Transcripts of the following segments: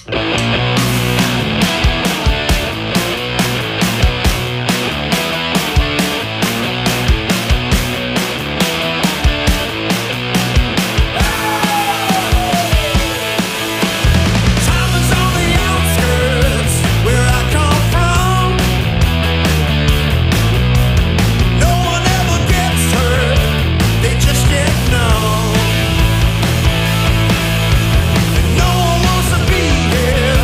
No one wants to be here.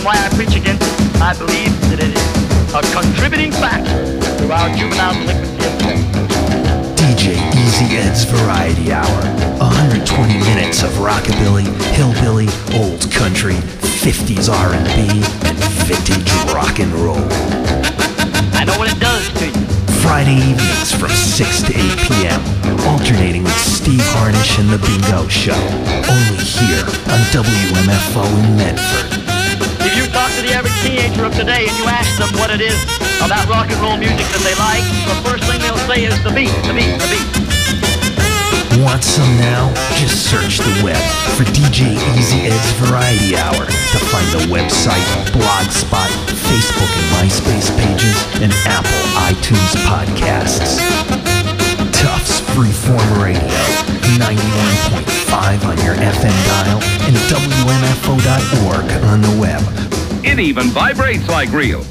why I preach against it. I believe that it is a contributing factor to our juvenile delinquency epidemic. DJ Easy Ed's Variety Hour. 120 minutes of rockabilly, hillbilly, old country, 50s R&B, and vintage rock and roll. I know what it does to you. Friday evenings from 6 to 8 p.m. Alternating with Steve Harnish and The Bingo Show. Only here on WMFO in Medford. If you talk to the average teenager of today and you ask them what it is about rock and roll music that they like, the first thing they'll say is the beat, the beat, the beat. Want some now? Just search the web for DJ Easy Ed's Variety Hour to find the website, Blogspot, Facebook and MySpace pages, and Apple iTunes podcasts. Tufts Freeform Radio, 91.5 on your FM dial and WMFO.org on the web. It even vibrates like real.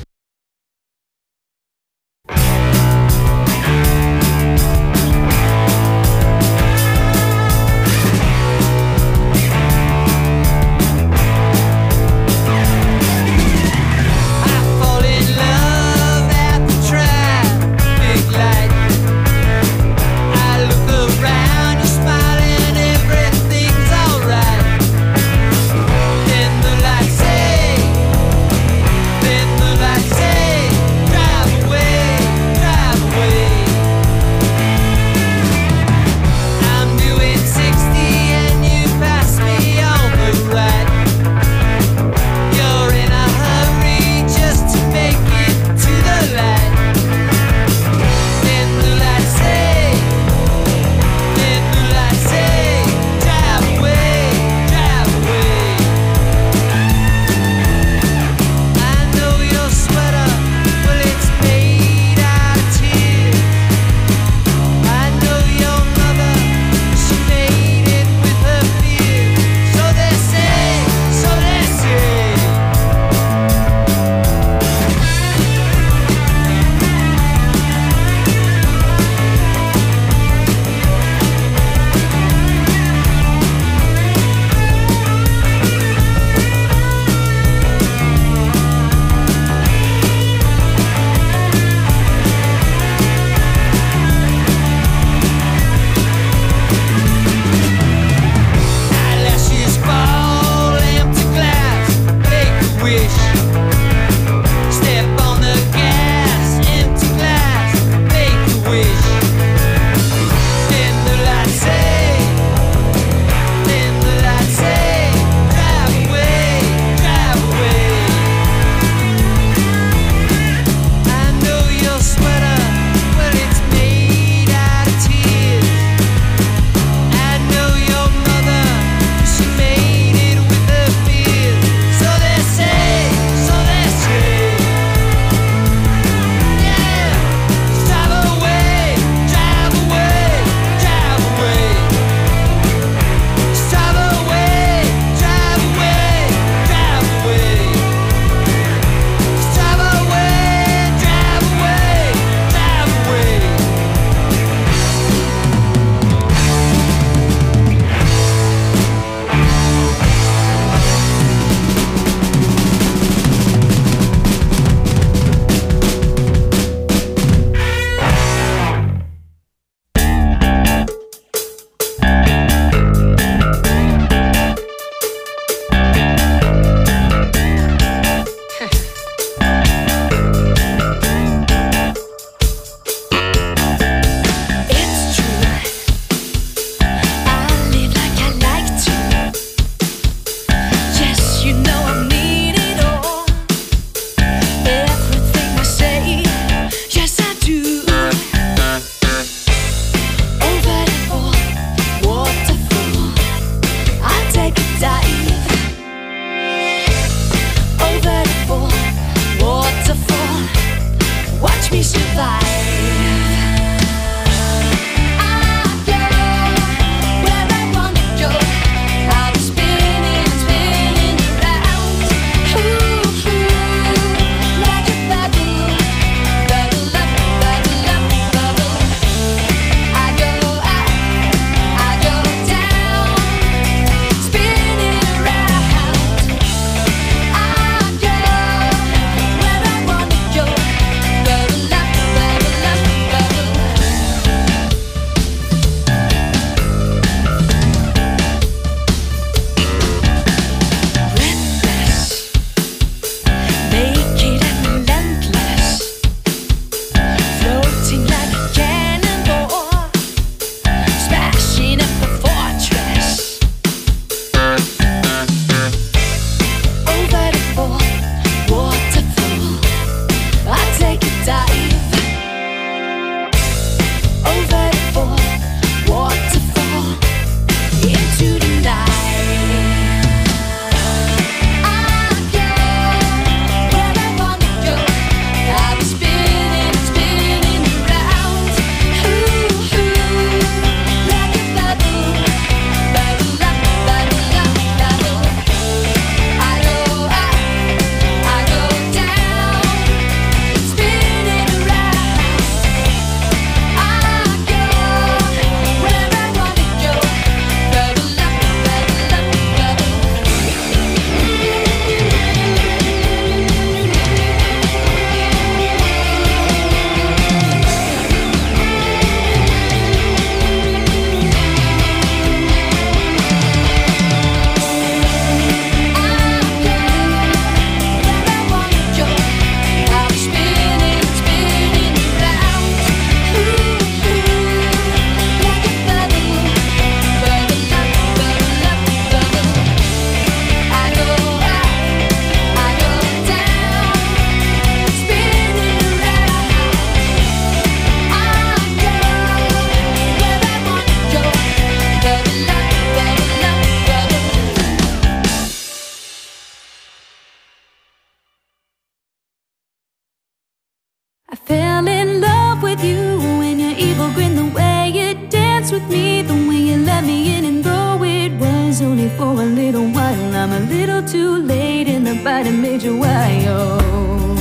too late and the bite that made you wild.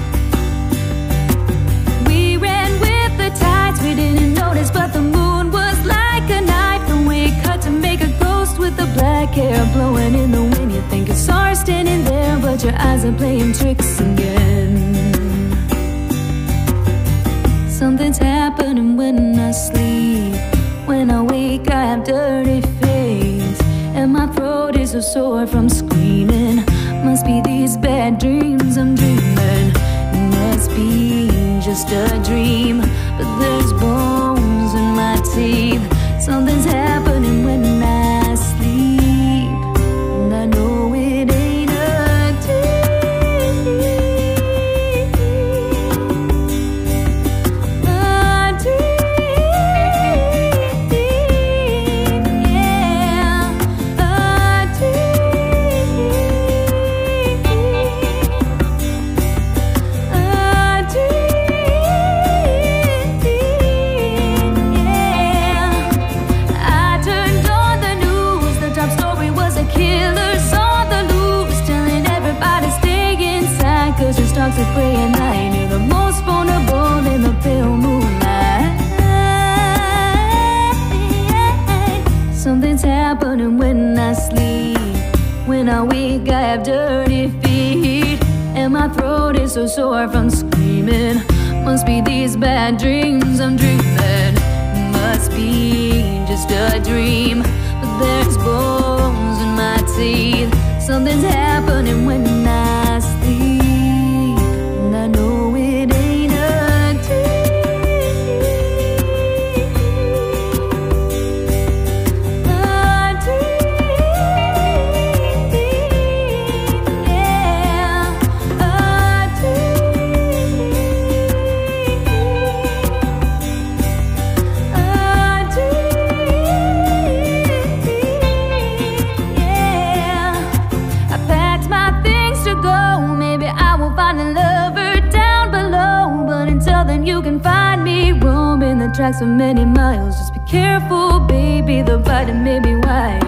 We ran with the tides, we didn't notice, but the moon was like a knife. The way it cut to make a ghost with the black hair blowing in the wind. You think you saw her standing there, but your eyes are playing tricks again. Something's happening when I sleep. When I wake I have dirty face, and my throat is so sore from screaming. Must be these bad dreams I'm dreaming. It must be just a dream, but there's bones in my teeth. Something's happening when I sleep, and I know it ain't a dream. A dream, yeah. A dream, a dream, yeah. I turned on the news, the top story was a killer's on the loose, telling everybody stay inside, cause your stocks are prey at night. You're the most vulnerable in the pale moonlight. Something's happening when I sleep. When I wake I have dirty feet, and my throat is so sore from screaming. Must be these bad dreams I'm dreaming. Must be just a dream, but there's bones in my teeth. Something's happening when I sleep, and I know it ain't a dream. A dream, yeah. A dream, a dream, yeah. I packed my things to go. Maybe I will find a lover down below, but until then you can find me roaming the tracks for many miles. Just be careful, baby, the bite that made me wild.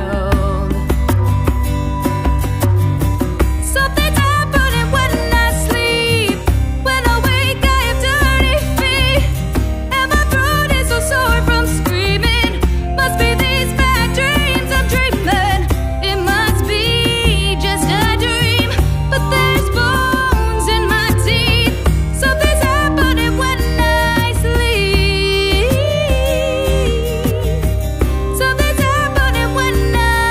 Something's happening when I sleep. When I wake I have dirty feet, and my throat is so sore from screaming. Must be these bad dreams I'm dreaming. It must be just a dream, but there's bones in my teeth. Something's happening when I sleep. Something's happening when I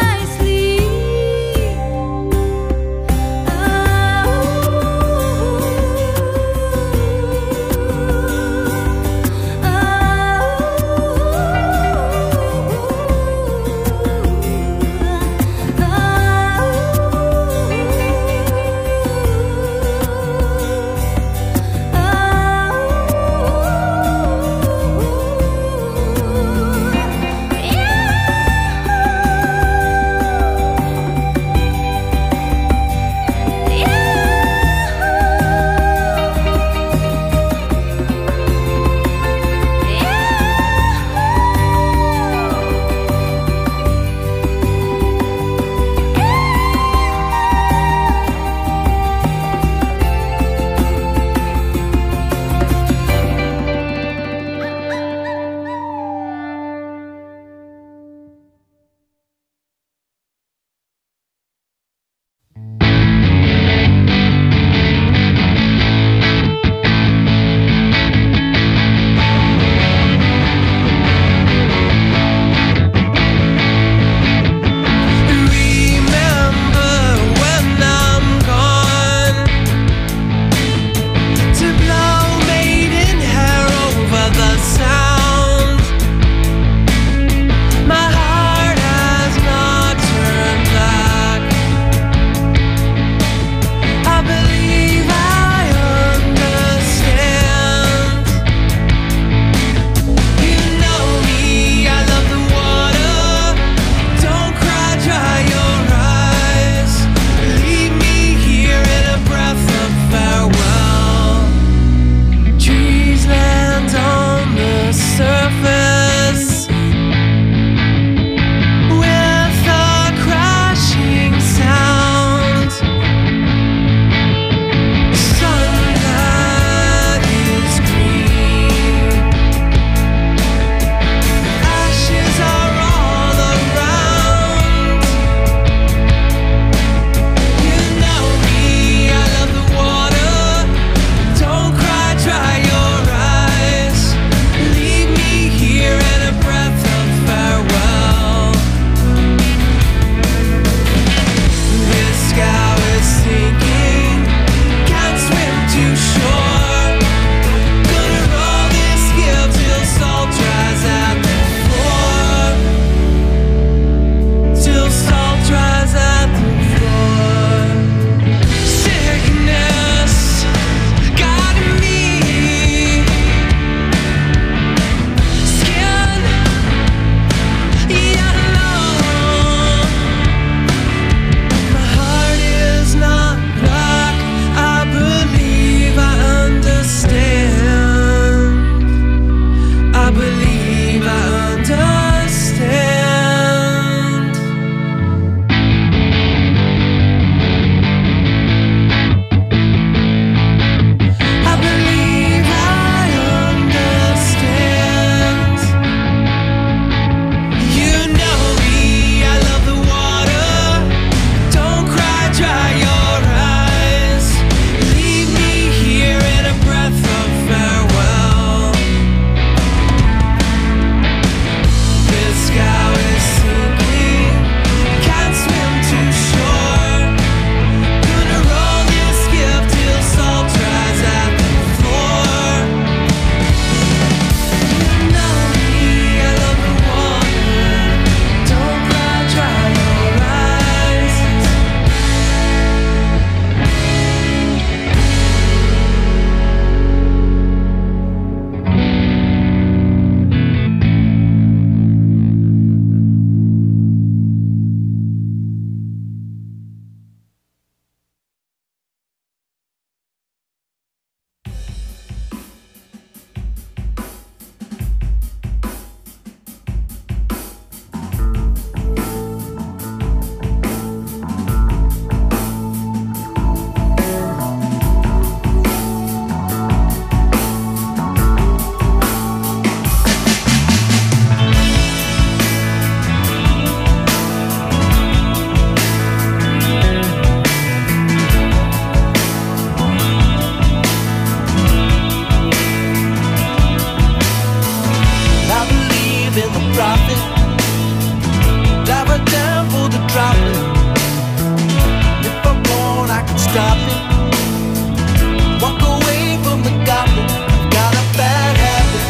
stop it. Walk away from the goblin. I've got a bad habit.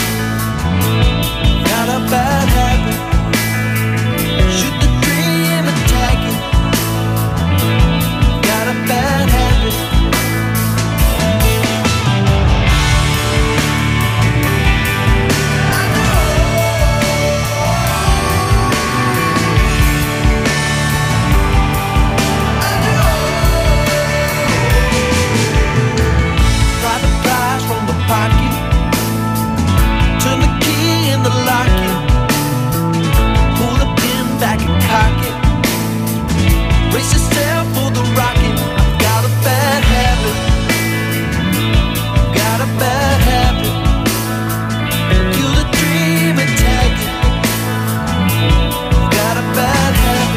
Got a bad habit. Shoot the dream, attack it. Got a bad habit. Pocket. Turn the key in the locket. Pull the pin back and cock it. Brace yourself for the rocket. I've got a bad habit. Got a bad habit. Kill the dream and tag it. Got a bad habit.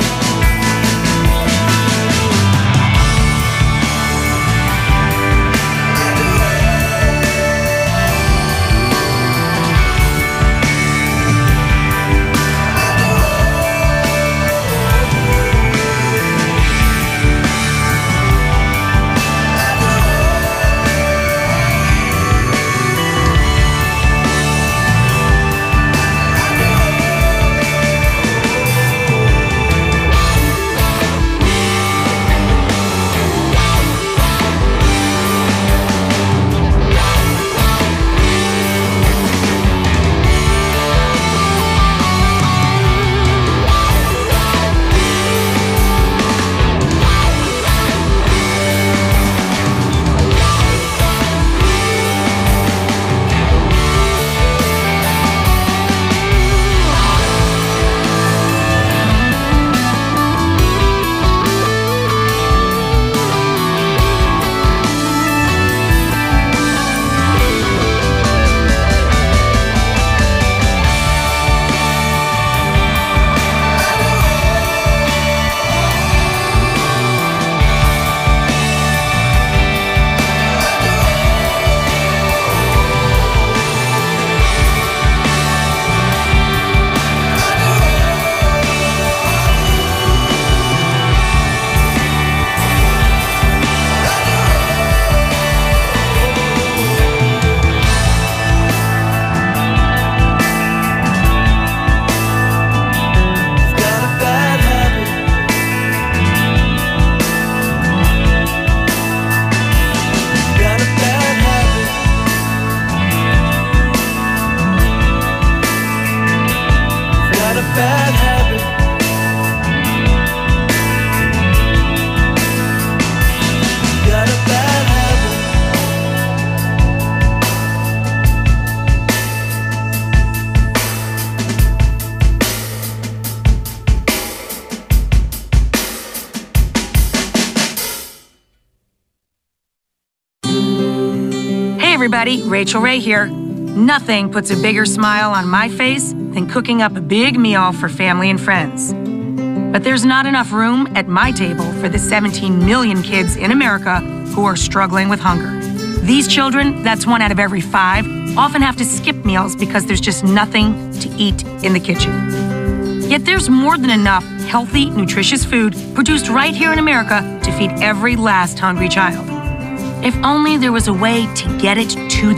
everybody, Rachel Ray here. Nothing puts a bigger smile on my face than cooking up a big meal for family and friends. But there's not enough room at my table for the 17 million kids in America who are struggling with hunger. These children, that's 1 out of every 5, often have to skip meals because there's just nothing to eat in the kitchen. Yet there's more than enough healthy, nutritious food produced right here in America to feed every last hungry child. If only there was a way to get it to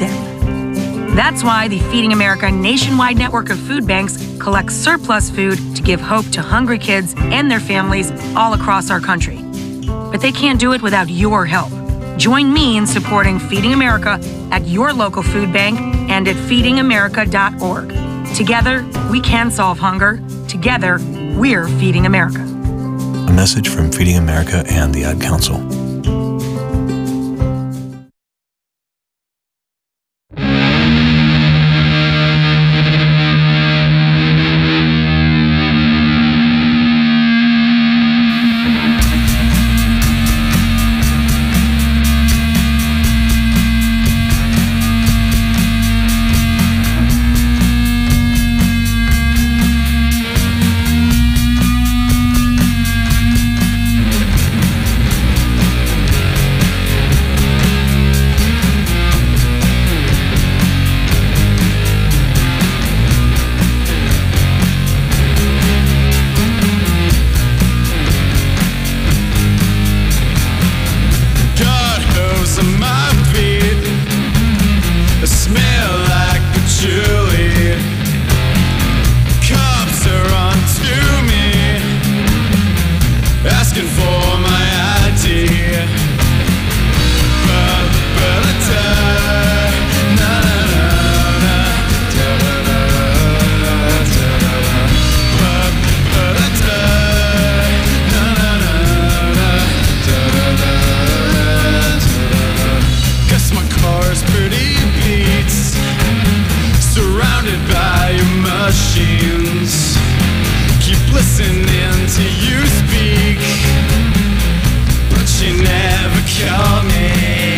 them. That's why the Feeding America nationwide network of food banks collects surplus food to give hope to hungry kids and their families all across our country. But they can't do it without your help. Join me in supporting Feeding America at your local food bank and at feedingamerica.org. Together, we can solve hunger. Together, we're Feeding America. A message from Feeding America and the Ad Council. listening to you speak, but you never call me.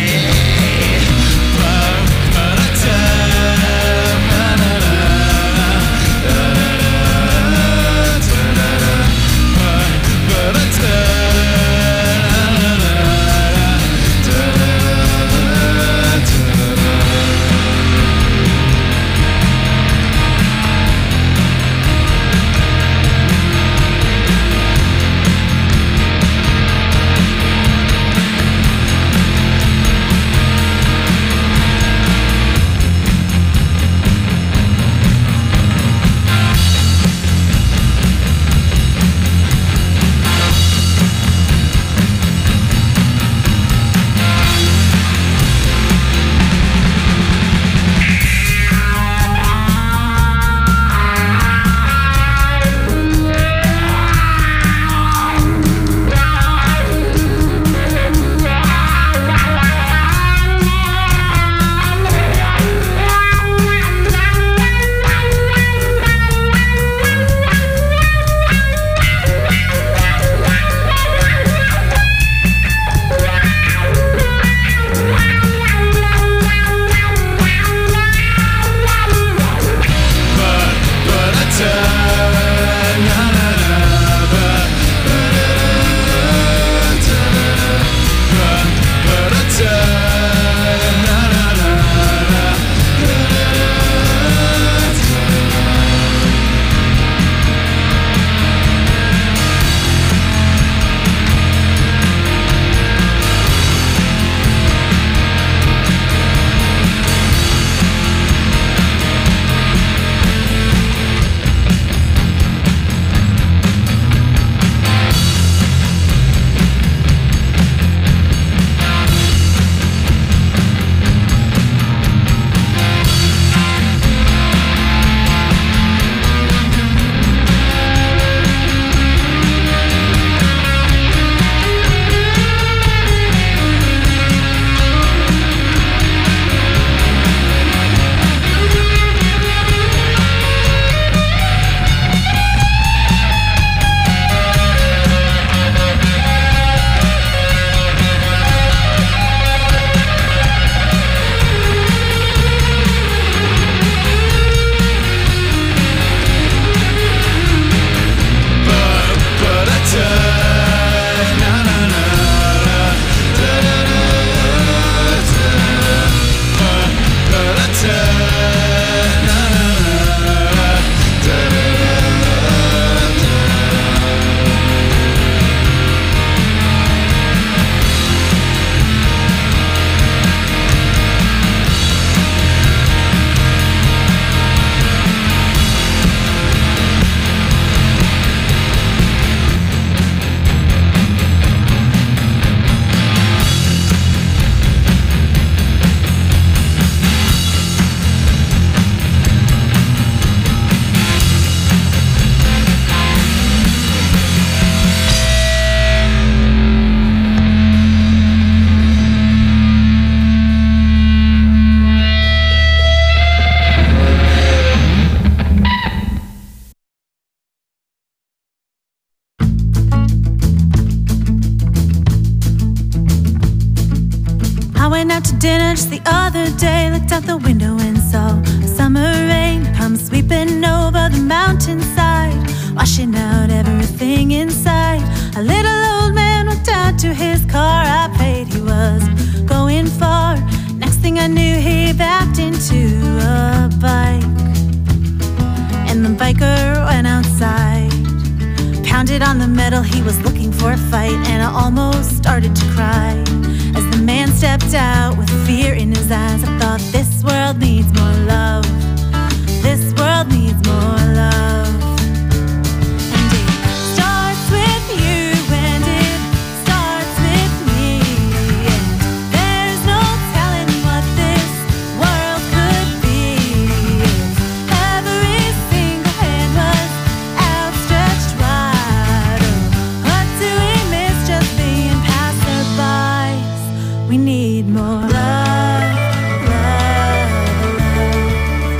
dinner just the other day, looked out the window and saw a summer rain come sweeping over the mountainside, washing out everything inside. A little old man walked out to his car. I prayed he was going far. Next thing I knew, he backed into a bike, and the biker went outside, pounded on the metal. He was looking for a fight, and I almost started to cry as the man stepped out with fear in his eyes. I thought, this world needs more love. This world needs more love. And it starts with you, and it starts with me. And there's no telling what this world could be if every single hand was outstretched wide. Oh, what do we miss just being passerbys? We need more love, love, love.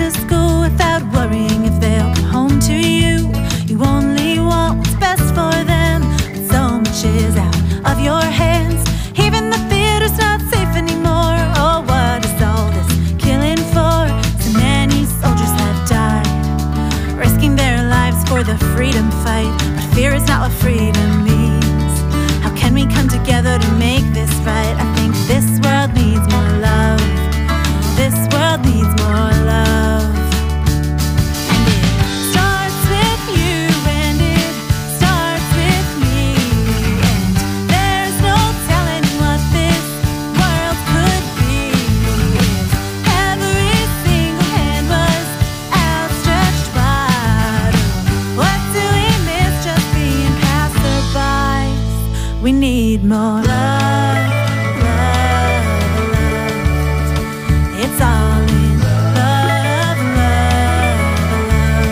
to school without worrying if they'll come home to you. You only want what's best for them, but so much is out of your hands. Even the theater's not safe anymore. Oh, what is all this killing for? So many soldiers have died, risking their lives for the freedom fight. But fear is not what freedom means. How can we come together to make this right? I think this world needs more love. This world needs more love. And it starts with you, and it starts with me. And there's no telling what this world could be if every single hand was outstretched wide. What do we miss just being passerbys? We need more love, love, love. It's all in love, love, love.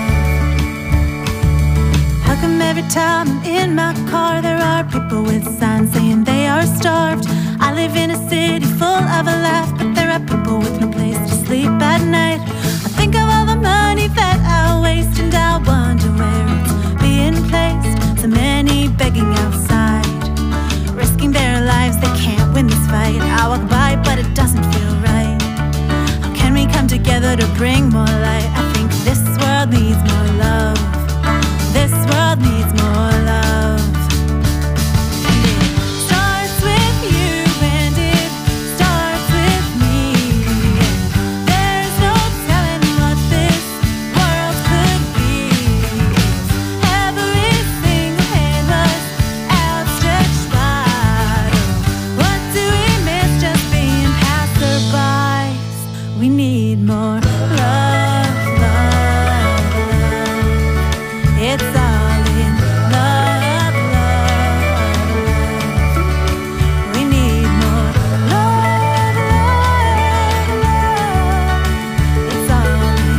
How come every time I'm in my car there are people with signs saying they are starved? I live in a city full of a laugh, but there are people with no place to sleep at night. I think of all the money that I waste, and I wonder where it's being placed. So many begging outside, risking their lives, they can't win this fight. I walk by, but it doesn't feel right. How can we come together to bring more light? I think this world needs more love. This world needs more love. And it starts with you, and it starts with me. And there's no telling what this world could be if every single hand was outstretched wide. What do we miss just being passerbys? We need more love, love, love. It's all in love, love, love. We need more love, love, love. It's all in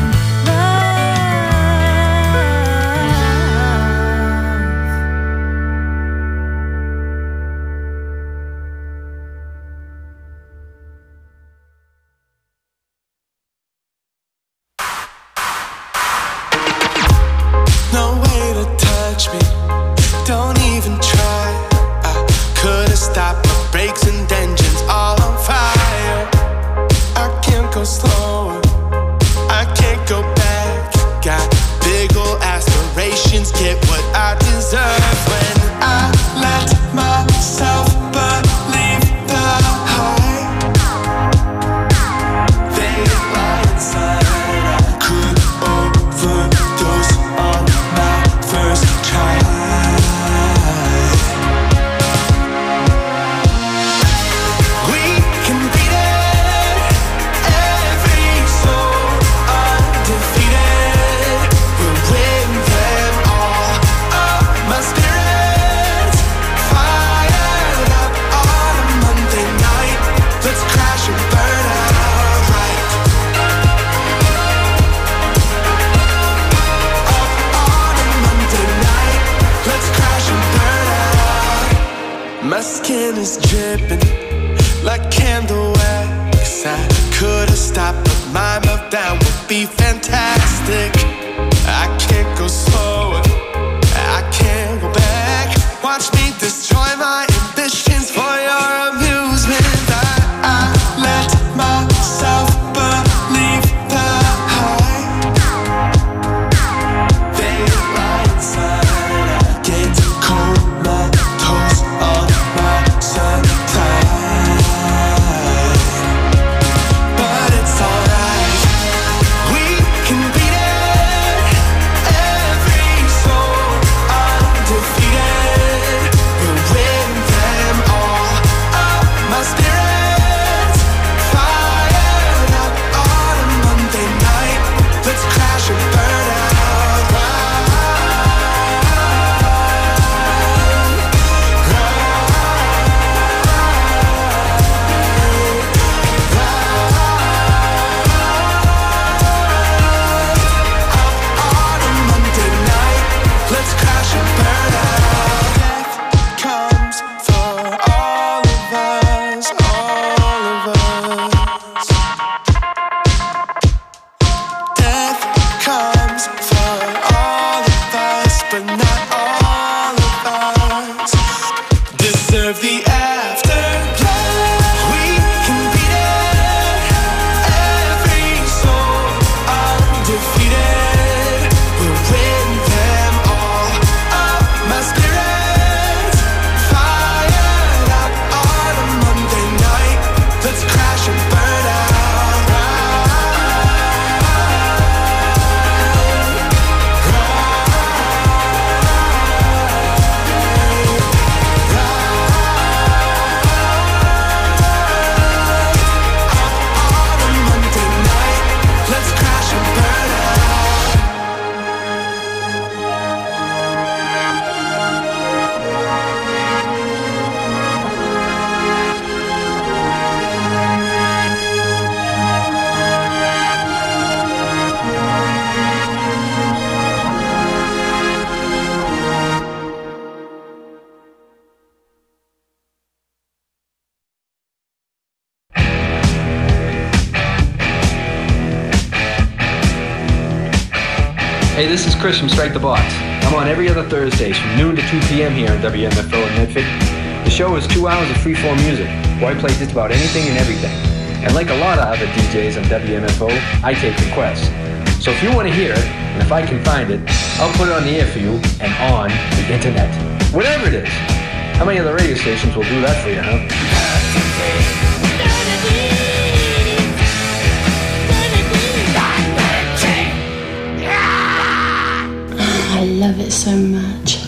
No way to touch me, don't even try. I could've stopped my brakes and engines all on fire. I can't go slower, I can't go back. Got big ol' aspirations, get what I deserve. When I let myself believe the hype, they lie inside. I could overdose on my first try. We can beat it, every soul undefeated. We'll win them all. Oh, my spirit's fired up on a Monday night. Let's crash and burn out right. On a Monday night, let's crash and burn out. My skin is dripping like candle wax. I could've stopped, but my meltdown would be fantastic. I can't go slower, I can't go back. Watch me destroy my ambitions for your amusement. I let myself believe the hype. They lie inside. I get comatose on my supply. But it's alright, we can beat it, every deserve the afterglow. We can beat it, every soul undefeated. We'll win them all up. My spirit's fired up on a Monday night. Let's crash and burn out. Hey, this is Chris from Strike the Box. I'm on every other Thursdays from noon to 2 p.m. here on WMFO in Medford. The show is 2 hours of freeform music, where I play just about anything and everything. And like a lot of other DJs on WMFO, I take requests. So if you want to hear it, and if I can find it, I'll put it on the air for you and on the internet. Whatever it is. How many other radio stations will do that for you, huh? I love it so much.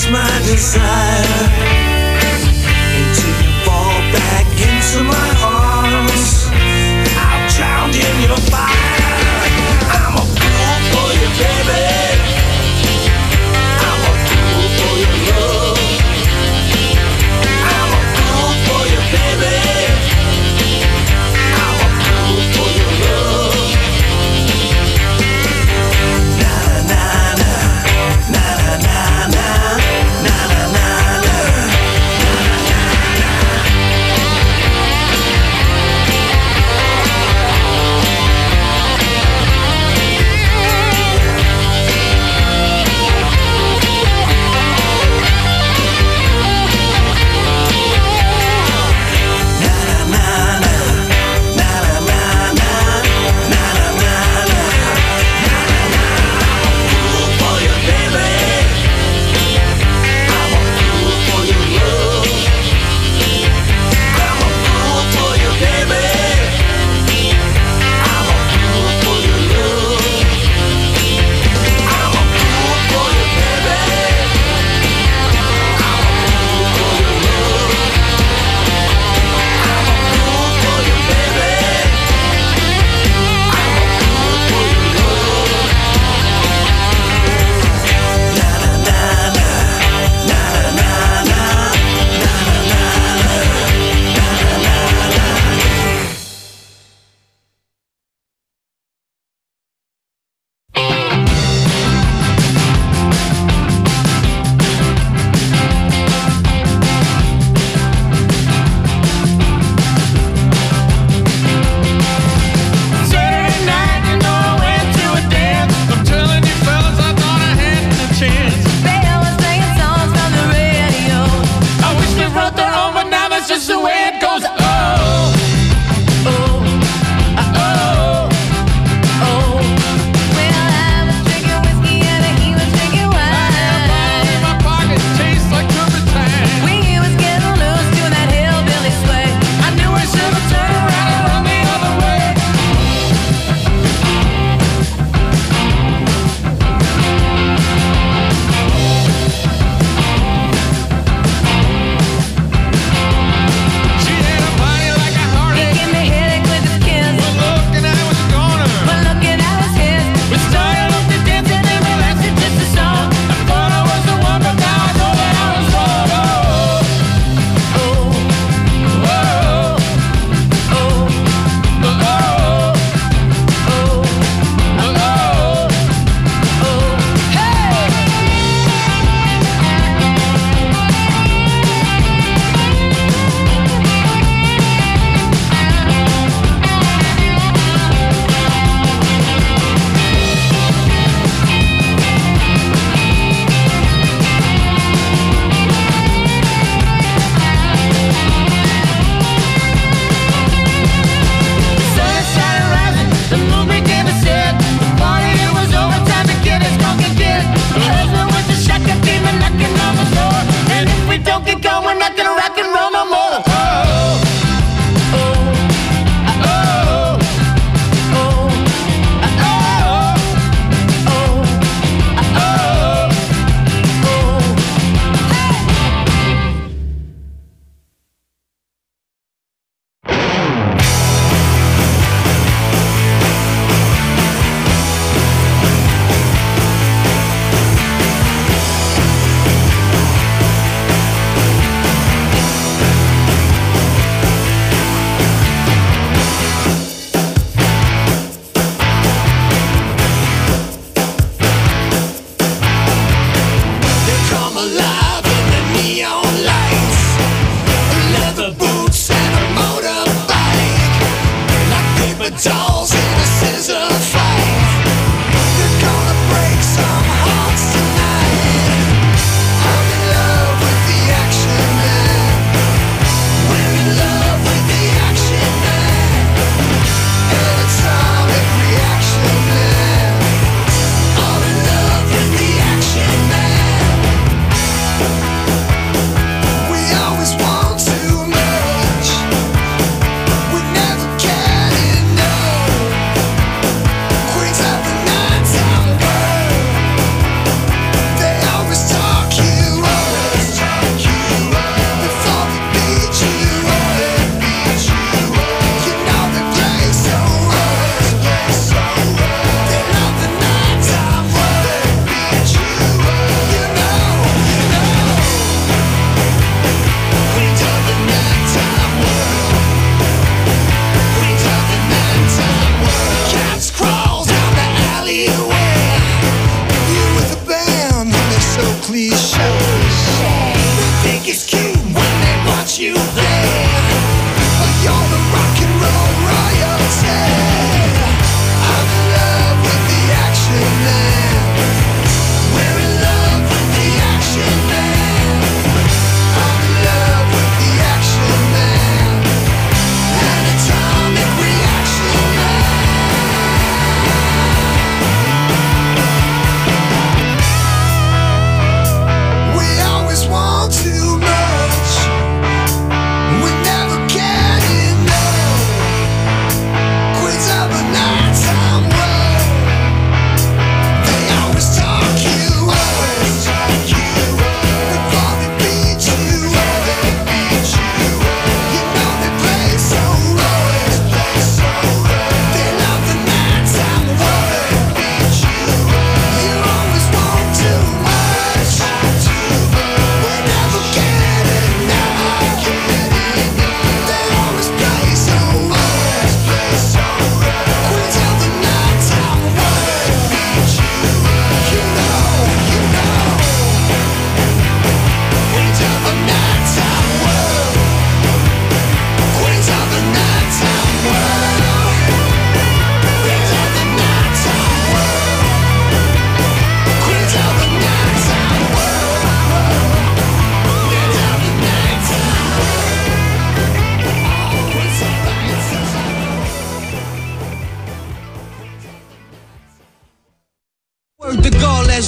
my desire.